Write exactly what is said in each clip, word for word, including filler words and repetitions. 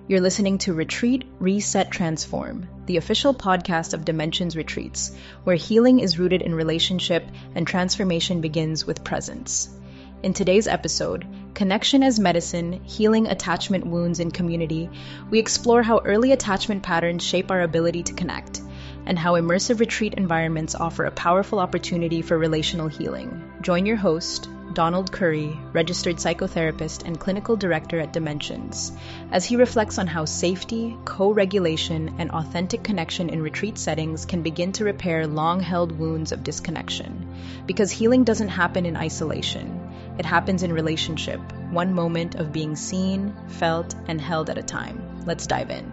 You're listening to Retreat, Reset, Transform, the official podcast of Dimensions Retreats, where healing is rooted in relationship and transformation begins with presence. In today's episode, Connection as Medicine, Healing Attachment Wounds in Community, we explore how early attachment patterns shape our ability to connect, and how immersive retreat environments offer a powerful opportunity for relational healing. Join your host, Donald Curry, registered psychotherapist and clinical director at Dimensions, as he reflects on how safety, co-regulation, and authentic connection in retreat settings can begin to repair long-held wounds of disconnection. Because healing doesn't happen in isolation. It happens in relationship, one moment of being seen, felt, and held at a time. Let's dive in.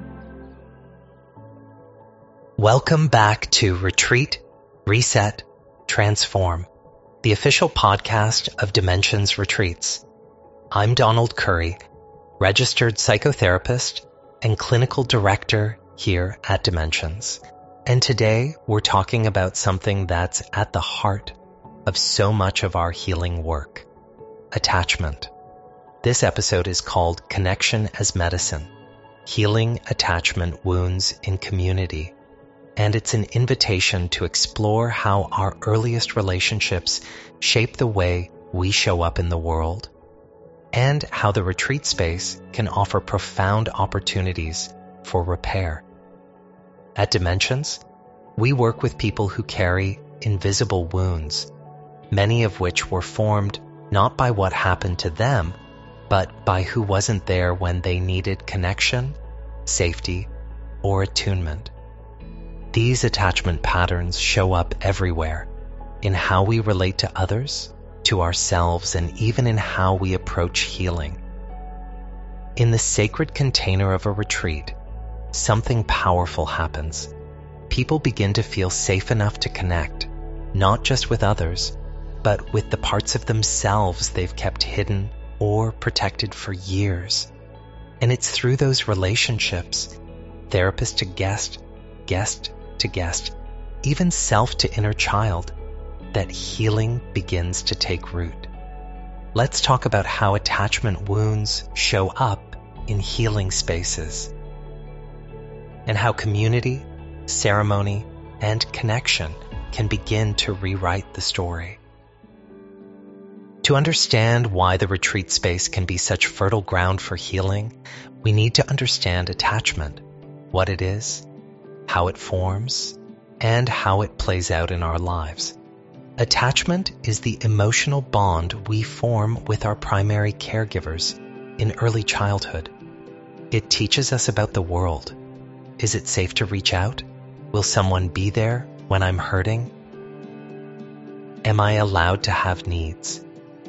Welcome back to Retreat, Reset, Transform, the official podcast of Dimensions Retreats. I'm Donald Curry, registered psychotherapist and clinical director here at Dimensions. And today we're talking about something that's at the heart of so much of our healing work, attachment. This episode is called Connection as Medicine, Healing Attachment Wounds in Community. And it's an invitation to explore how our earliest relationships shape the way we show up in the world, and how the retreat space can offer profound opportunities for repair. At Dimensions, we work with people who carry invisible wounds, many of which were formed not by what happened to them, but by who wasn't there when they needed connection, safety, or attunement. These attachment patterns show up everywhere, in how we relate to others, to ourselves, and even in how we approach healing. In the sacred container of a retreat, something powerful happens. People begin to feel safe enough to connect, not just with others, but with the parts of themselves they've kept hidden or protected for years. And it's through those relationships, therapist to guest, guest to guest, even self to inner child, that healing begins to take root. Let's talk about how attachment wounds show up in healing spaces, and how community, ceremony, and connection can begin to rewrite the story. To understand why the retreat space can be such fertile ground for healing, we need to understand attachment, what it is, how it forms, and how it plays out in our lives. Attachment is the emotional bond we form with our primary caregivers in early childhood. It teaches us about the world. Is it safe to reach out? Will someone be there when I'm hurting? Am I allowed to have needs?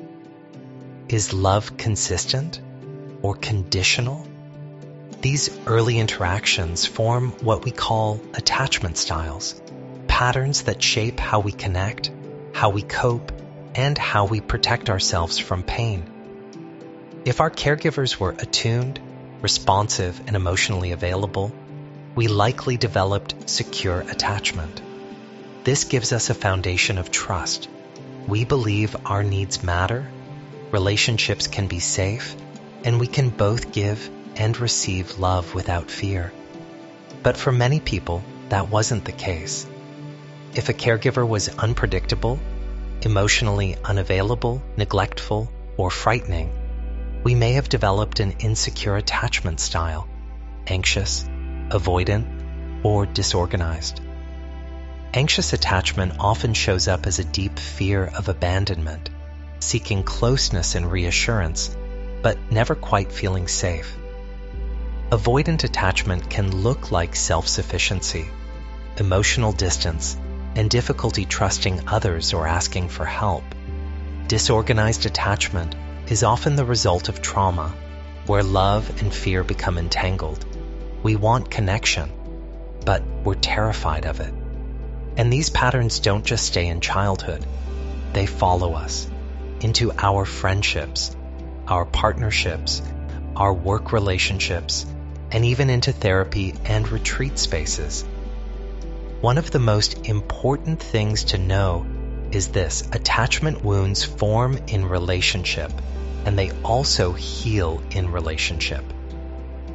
Is love consistent or conditional? These early interactions form what we call attachment styles, patterns that shape how we connect, how we cope, and how we protect ourselves from pain. If our caregivers were attuned, responsive, and emotionally available, we likely developed secure attachment. This gives us a foundation of trust. We believe our needs matter, relationships can be safe, and we can both give and receive love without fear. But for many people, that wasn't the case. If a caregiver was unpredictable, emotionally unavailable, neglectful, or frightening, we may have developed an insecure attachment style, anxious, avoidant, or disorganized. Anxious attachment often shows up as a deep fear of abandonment, seeking closeness and reassurance, but never quite feeling safe. Avoidant attachment can look like self-sufficiency, emotional distance, and difficulty trusting others or asking for help. Disorganized attachment is often the result of trauma, where love and fear become entangled. We want connection, but we're terrified of it. And these patterns don't just stay in childhood. They follow us into our friendships, our partnerships, our work relationships, and even into therapy and retreat spaces. One of the most important things to know is this: attachment wounds form in relationship, and they also heal in relationship.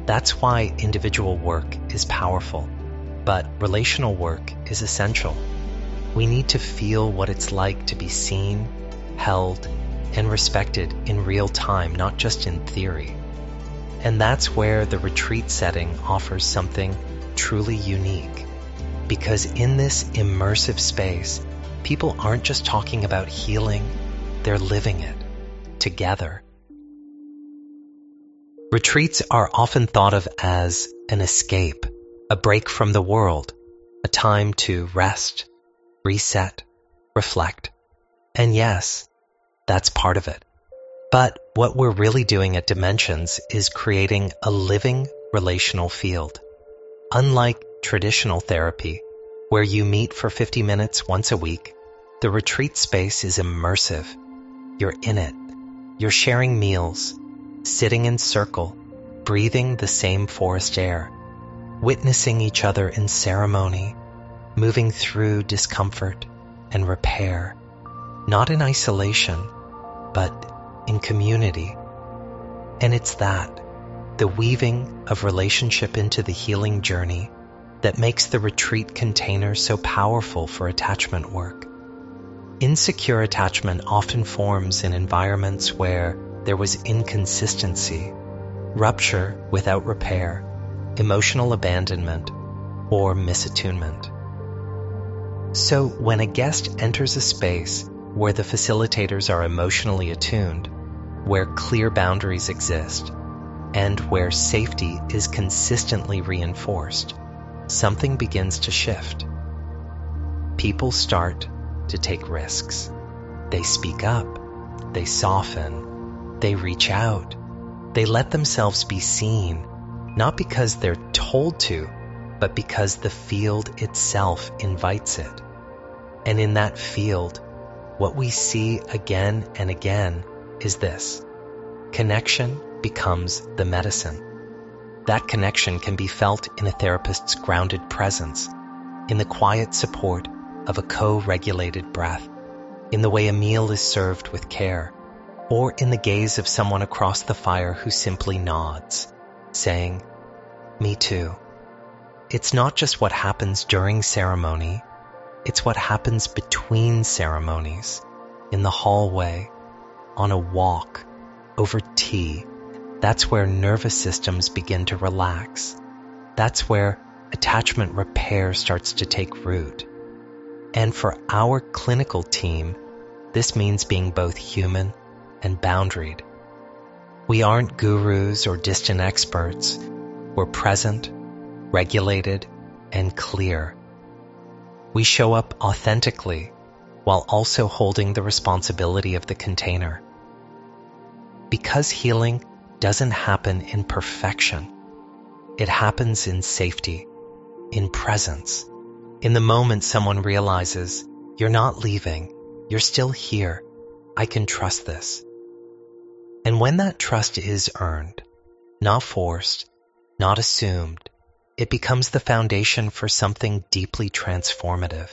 That's why individual work is powerful, but relational work is essential. We need to feel what it's like to be seen, held, and respected in real time, not just in theory. And that's where the retreat setting offers something truly unique. Because in this immersive space, people aren't just talking about healing, they're living it together. Retreats are often thought of as an escape, a break from the world, a time to rest, reset, reflect. And yes, that's part of it. But what we're really doing at Dimensions is creating a living relational field. Unlike traditional therapy, where you meet for fifty minutes once a week, the retreat space is immersive. You're in it. You're sharing meals, sitting in circle, breathing the same forest air, witnessing each other in ceremony, moving through discomfort and repair, not in isolation, but in community. And it's that, the weaving of relationship into the healing journey, that makes the retreat container so powerful for attachment work. Insecure attachment often forms in environments where there was inconsistency, rupture without repair, emotional abandonment, or misattunement. So when a guest enters a space where the facilitators are emotionally attuned, where clear boundaries exist, and where safety is consistently reinforced, something begins to shift. People start to take risks. They speak up, they soften, they reach out, they let themselves be seen, not because they're told to, but because the field itself invites it. And in that field, what we see again and again is this: connection becomes the medicine. That connection can be felt in a therapist's grounded presence, in the quiet support of a co-regulated breath, in the way a meal is served with care, or in the gaze of someone across the fire who simply nods, saying, "Me too." It's not just what happens during ceremony, it's what happens between ceremonies, in the hallway, on a walk, over tea. That's where nervous systems begin to relax. That's where attachment repair starts to take root. And for our clinical team, this means being both human and boundaried. We aren't gurus or distant experts. We're present, regulated, and clear. We show up authentically while also holding the responsibility of the container. Because healing doesn't happen in perfection. It happens in safety, in presence, in the moment someone realizes, you're not leaving, you're still here, I can trust this. And when that trust is earned, not forced, not assumed, it becomes the foundation for something deeply transformative.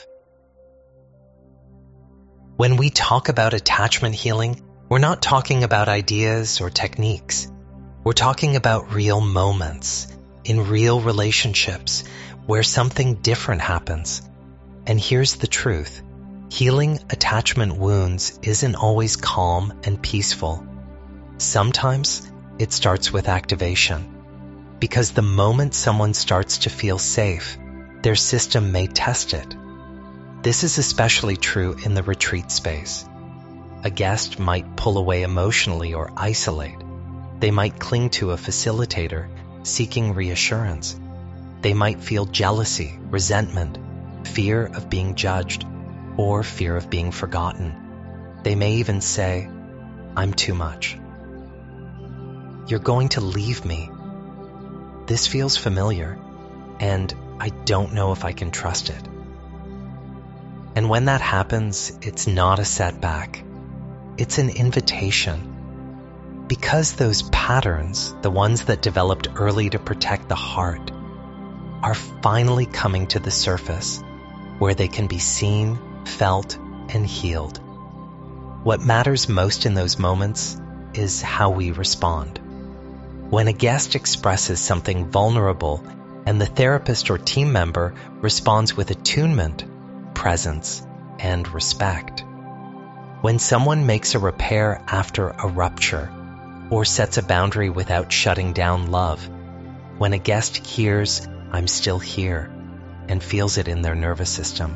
When we talk about attachment healing, we're not talking about ideas or techniques. We're talking about real moments, in real relationships, where something different happens. And here's the truth. Healing attachment wounds isn't always calm and peaceful. Sometimes it starts with activation. Because the moment someone starts to feel safe, their system may test it. This is especially true in the retreat space. A guest might pull away emotionally or isolate. They might cling to a facilitator, seeking reassurance. They might feel jealousy, resentment, fear of being judged, or fear of being forgotten. They may even say, "I'm too much. You're going to leave me. This feels familiar, and I don't know if I can trust it." And when that happens, it's not a setback. It's an invitation. Because those patterns, the ones that developed early to protect the heart, are finally coming to the surface, where they can be seen, felt, and healed. What matters most in those moments is how we respond. When a guest expresses something vulnerable and the therapist or team member responds with attunement, presence, and respect. When someone makes a repair after a rupture or sets a boundary without shutting down love. When a guest hears, "I'm still here," and feels it in their nervous system.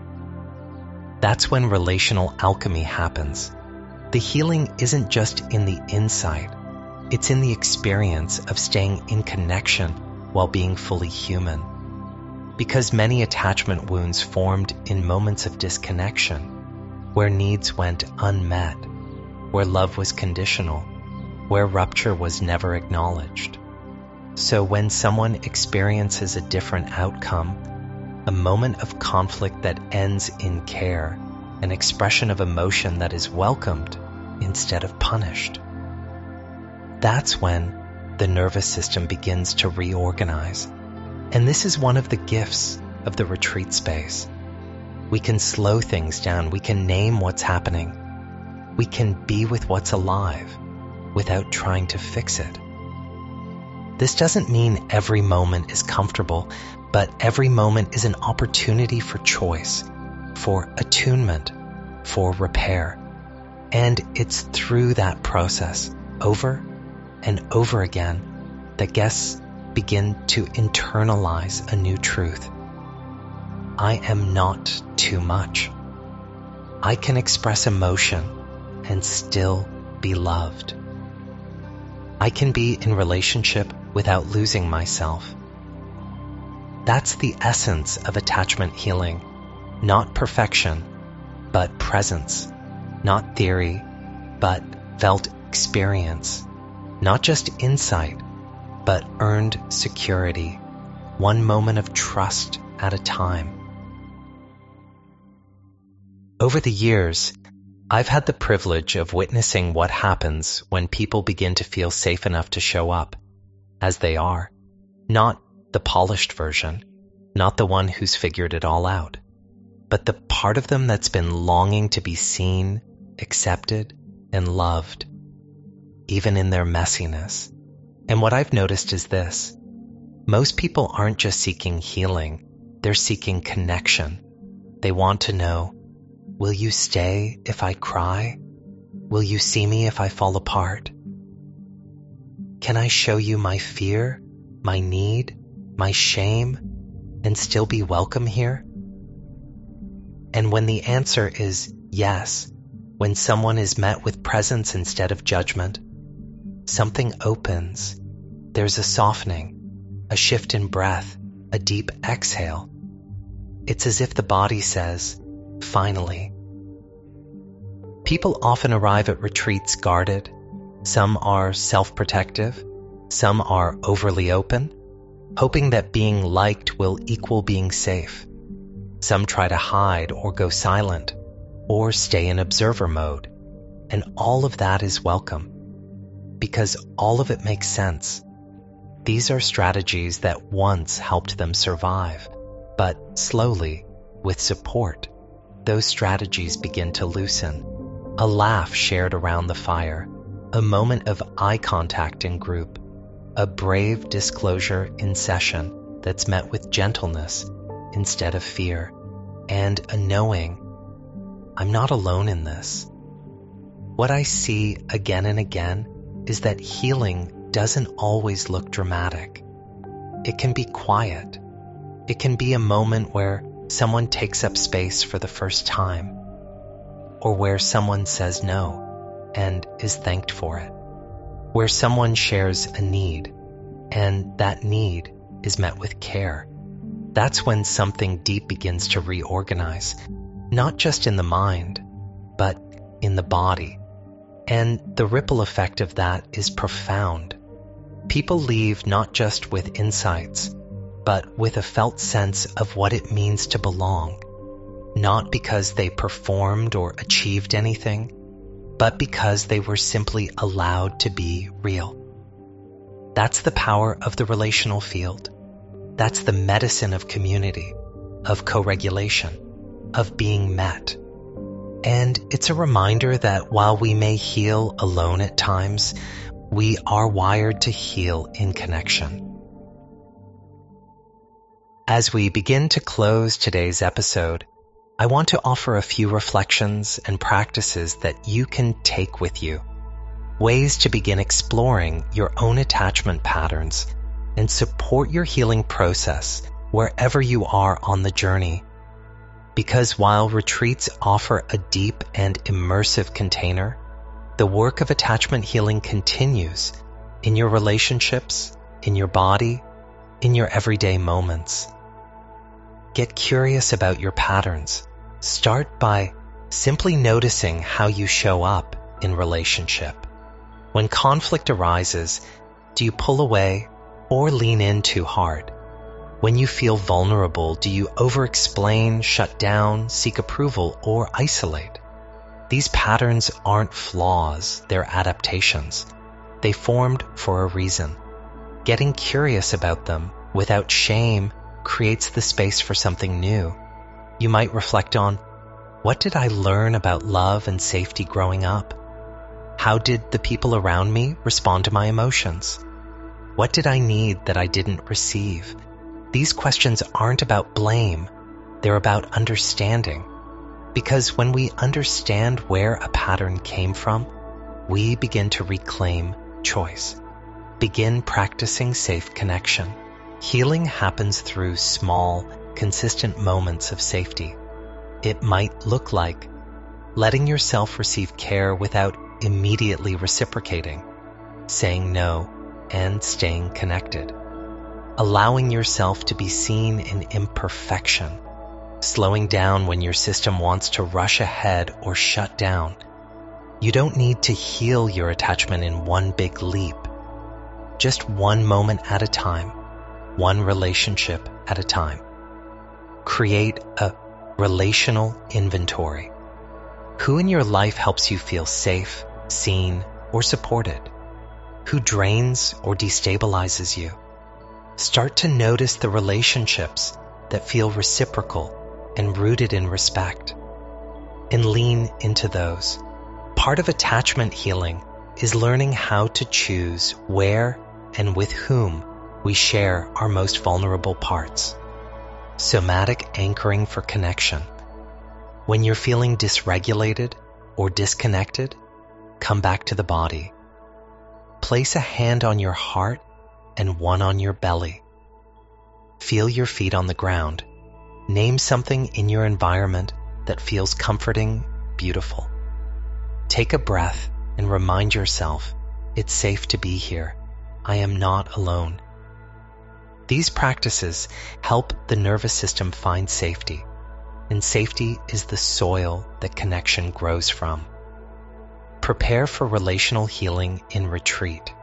That's when relational alchemy happens. The healing isn't just in the insight, it's in the experience of staying in connection while being fully human. Because many attachment wounds formed in moments of disconnection, where needs went unmet, where love was conditional, where rupture was never acknowledged. So when someone experiences a different outcome, a moment of conflict that ends in care, an expression of emotion that is welcomed instead of punished, that's when the nervous system begins to reorganize. And this is one of the gifts of the retreat space. We can slow things down. We can name what's happening. We can be with what's alive without trying to fix it. This doesn't mean every moment is comfortable, but every moment is an opportunity for choice, for attunement, for repair. And it's through that process, over and over again, that guests begin to internalize a new truth. I am not too much. I can express emotion and still be loved. I can be in relationship without losing myself. That's the essence of attachment healing. Not perfection, but presence. Not theory, but felt experience. Not just insight, but earned security. One moment of trust at a time. Over the years, I've had the privilege of witnessing what happens when people begin to feel safe enough to show up as they are. Not the polished version, not the one who's figured it all out, but the part of them that's been longing to be seen, accepted, and loved, even in their messiness. And what I've noticed is this: most people aren't just seeking healing, they're seeking connection. They want to know, will you stay if I cry? Will you see me if I fall apart? Can I show you my fear, my need, my shame, and still be welcome here? And when the answer is yes, when someone is met with presence instead of judgment, something opens. There's a softening, a shift in breath, a deep exhale. It's as if the body says, finally. People often arrive at retreats guarded. Some are self-protective. Some are overly open, hoping that being liked will equal being safe. Some try to hide or go silent, or stay in observer mode. And all of that is welcome, because all of it makes sense. These are strategies that once helped them survive, but slowly, with support, those strategies begin to loosen. A laugh shared around the fire, a moment of eye contact in group, a brave disclosure in session that's met with gentleness instead of fear, and a knowing, I'm not alone in this. What I see again and again is that healing doesn't always look dramatic. It can be quiet. It can be a moment where someone takes up space for the first time, or where someone says no and is thanked for it, where someone shares a need and that need is met with care. That's when something deep begins to reorganize, not just in the mind, but in the body. And the ripple effect of that is profound. People leave not just with insights, but with a felt sense of what it means to belong, not because they performed or achieved anything, but because they were simply allowed to be real. That's the power of the relational field. That's the medicine of community, of co-regulation, of being met. And it's a reminder that while we may heal alone at times, We are wired to heal in connection. As we begin to close today's episode, I want to offer a few reflections and practices that you can take with you, ways to begin exploring your own attachment patterns and support your healing process wherever you are on the journey. Because while retreats offer a deep and immersive container, the work of attachment healing continues in your relationships, in your body, in your everyday moments. Get curious about your patterns. Start by simply noticing how you show up in relationship. When conflict arises, do you pull away or lean in too hard? When you feel vulnerable, do you over-explain, shut down, seek approval, or isolate? These patterns aren't flaws, they're adaptations. They formed for a reason. Getting curious about them without shame creates the space for something new. You might reflect on, what did I learn about love and safety growing up? How did the people around me respond to my emotions? What did I need that I didn't receive? These questions aren't about blame, they're about understanding. Because when we understand where a pattern came from, we begin to reclaim choice. Begin practicing safe connection. Healing happens through small, consistent moments of safety. It might look like letting yourself receive care without immediately reciprocating, saying no, and staying connected. Allowing yourself to be seen in imperfection, slowing down when your system wants to rush ahead or shut down. You don't need to heal your attachment in one big leap. Just one moment at a time, one relationship at a time. Create a relational inventory. Who in your life helps you feel safe, seen, or supported? Who drains or destabilizes you? Start to notice the relationships that feel reciprocal and rooted in respect, and lean into those. Part of attachment healing is learning how to choose where and with whom we share our most vulnerable parts. Somatic anchoring for connection. When you're feeling dysregulated or disconnected, come back to the body. Place a hand on your heart and one on your belly. Feel your feet on the ground. Name something in your environment that feels comforting, beautiful. Take a breath and remind yourself, it's safe to be here. I am not alone. These practices help the nervous system find safety, and safety is the soil that connection grows from. Prepare for relational healing in retreat.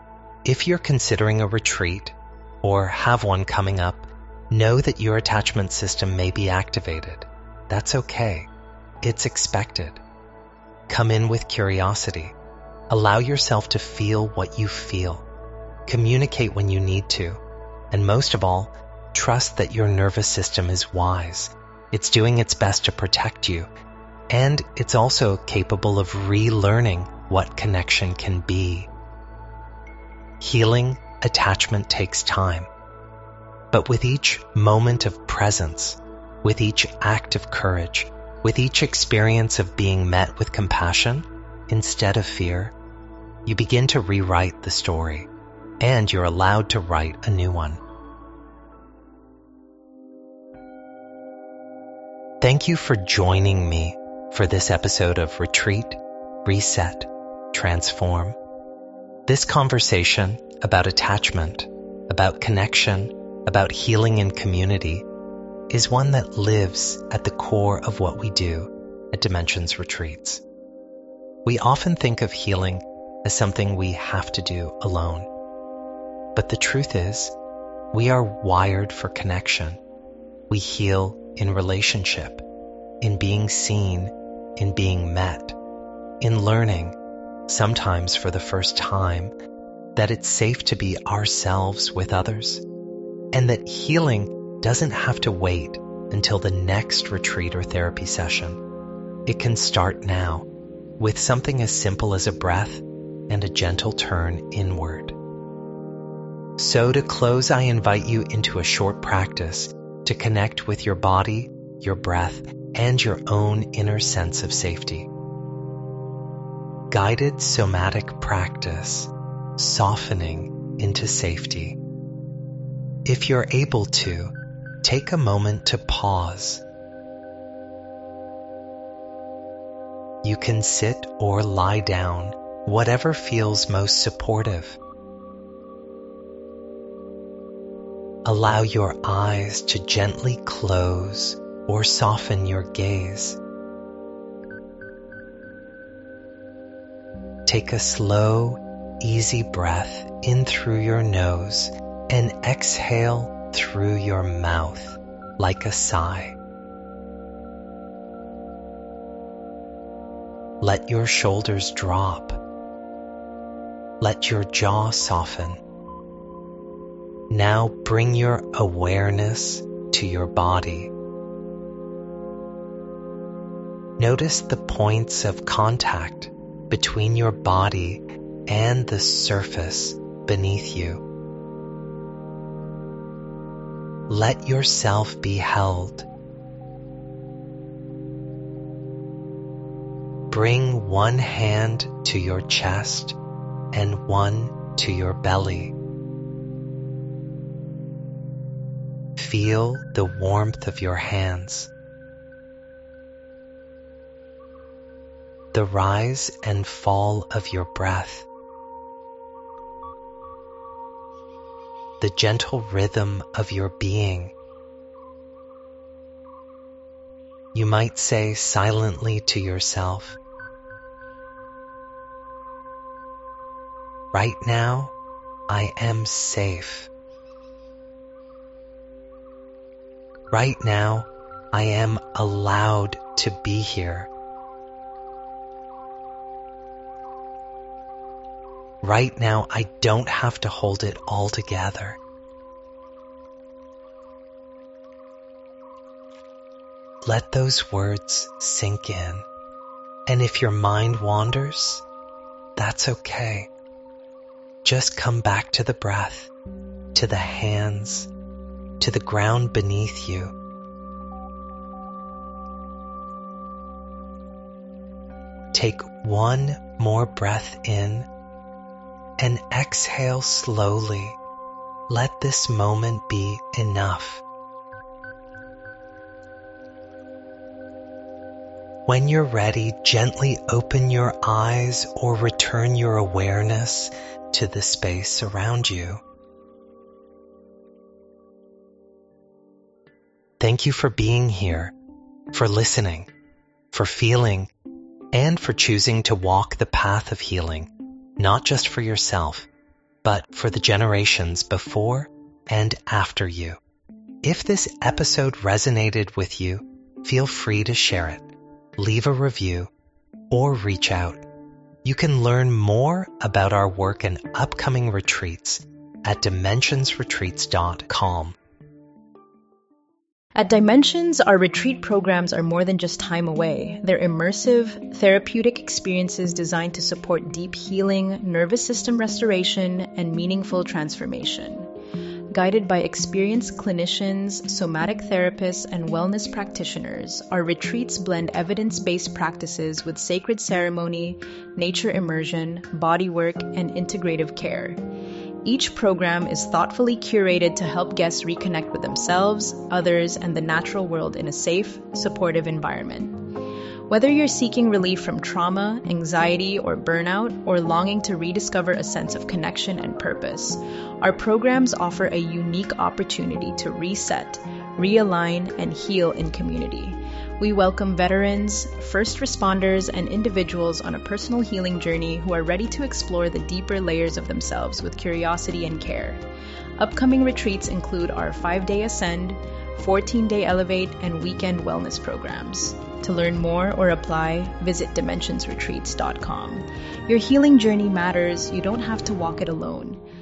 If you're considering a retreat or have one coming up, know that your attachment system may be activated. That's okay. It's expected. Come in with curiosity. Allow yourself to feel what you feel. Communicate when you need to. And most of all, trust that your nervous system is wise. It's doing its best to protect you. And it's also capable of relearning what connection can be. Healing attachment takes time. But with each moment of presence, with each act of courage, with each experience of being met with compassion instead of fear, you begin to rewrite the story, and you're allowed to write a new one. Thank you for joining me for this episode of Retreat, Reset, Transform. This conversation about attachment, about connection, about healing in community is one that lives at the core of what we do at Dimensions Retreats. We often think of healing as something we have to do alone. But the truth is, we are wired for connection. We heal in relationship, in being seen, in being met, in learning, sometimes for the first time, that it's safe to be ourselves with others, and that healing doesn't have to wait until the next retreat or therapy session. It can start now, with something as simple as a breath, and a gentle turn inward. So to close, I invite you into a short practice to connect with your body, your breath, and your own inner sense of safety. Guided somatic practice, softening into safety. If you're able to, take a moment to pause. You can sit or lie down, whatever feels most supportive. Allow your eyes to gently close or soften your gaze. Take a slow, easy breath in through your nose and exhale through your mouth like a sigh. Let your shoulders drop. Let your jaw soften. Now bring your awareness to your body. Notice the points of contact between your body and the surface beneath you. Let yourself be held. Bring one hand to your chest and one to your belly. Feel the warmth of your hands. The rise and fall of your breath. The gentle rhythm of your being. You might say silently to yourself, "Right now, I am safe. Right now, I am allowed to be here. Right now, I don't have to hold it all together." Let those words sink in. And if your mind wanders, that's okay. Just come back to the breath, to the hands, to the ground beneath you. Take one more breath in and exhale slowly. Let this moment be enough. When you're ready, gently open your eyes or return your awareness to the space around you. Thank you for being here, for listening, for feeling, and for choosing to walk the path of healing, not just for yourself, but for the generations before and after you. If this episode resonated with you, feel free to share it, leave a review, or reach out. You can learn more about our work and upcoming retreats at dimensions retreats dot com. At Dimensions, our retreat programs are more than just time away. They're immersive, therapeutic experiences designed to support deep healing, nervous system restoration, and meaningful transformation. Guided by experienced clinicians, somatic therapists, and wellness practitioners, our retreats blend evidence-based practices with sacred ceremony, nature immersion, bodywork, and integrative care. Each program is thoughtfully curated to help guests reconnect with themselves, others, and the natural world in a safe, supportive environment. Whether you're seeking relief from trauma, anxiety, or burnout, or longing to rediscover a sense of connection and purpose, our programs offer a unique opportunity to reset, realign, and heal in community. We welcome veterans, first responders, and individuals on a personal healing journey who are ready to explore the deeper layers of themselves with curiosity and care. Upcoming retreats include our five-day Ascend, fourteen-day Elevate, and weekend wellness programs. To learn more or apply, visit dimensions retreats dot com. Your healing journey matters. You don't have to walk it alone.